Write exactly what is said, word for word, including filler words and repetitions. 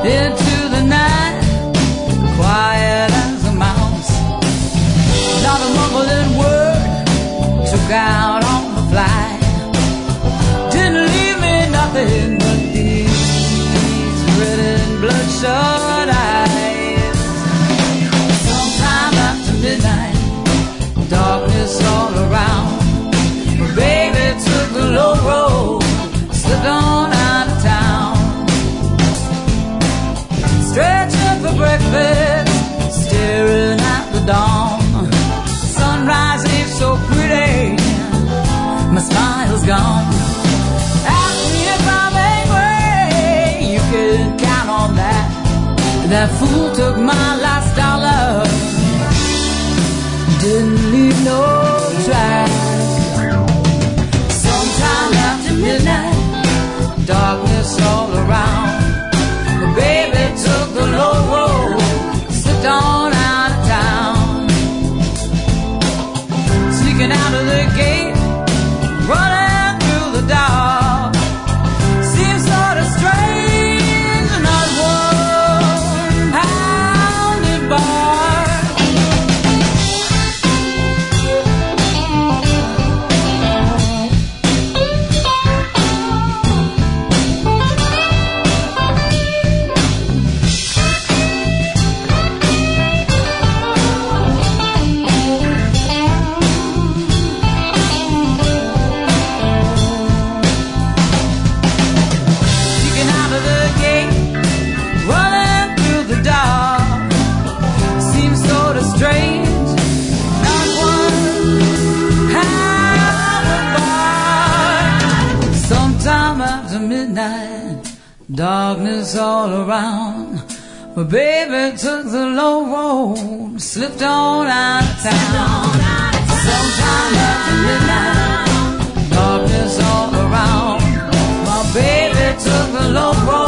into the night, quiet as a mouse. Not a mumbling word took out on the fly. Didn't leave me nothing but these red and bloodshot eyes. Sometime after midnight, darkness all around. Baby took the low road, slipped on out of town. Stretching for breakfast, staring at the dawn. Sunrise is so pretty, my smile's gone. Ask me if I'm angry, you can count on that. That fool took my last dollar, didn't leave no track. Sometime after midnight, darkness all around. Baby took the low road, slipped on out of town. Sneaking out of the gate, running through the dark. Seems sort of strange, not one pounded bar. Darkness all around. But baby took the low road, slipped on out of town. Sometime after midnight, darkness all around. My baby took the low road.